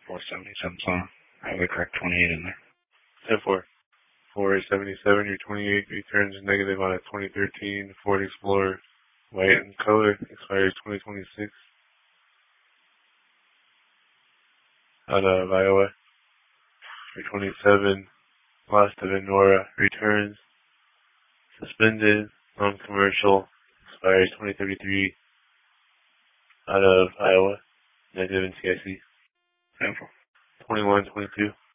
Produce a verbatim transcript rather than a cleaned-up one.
four seventy-seven song. I have the correct twenty-eight in there. ten four. four seventy-seven, your twenty-eight returns negative on a twenty thirteen Ford Explorer, white in color, expires twenty twenty-six. Out of Iowa. Your twenty-seven, Lost of Enora, returns, suspended, non-commercial, expires twenty thirty-three. Out of Iowa, negative in T I C. ten four. twenty-one twenty-two.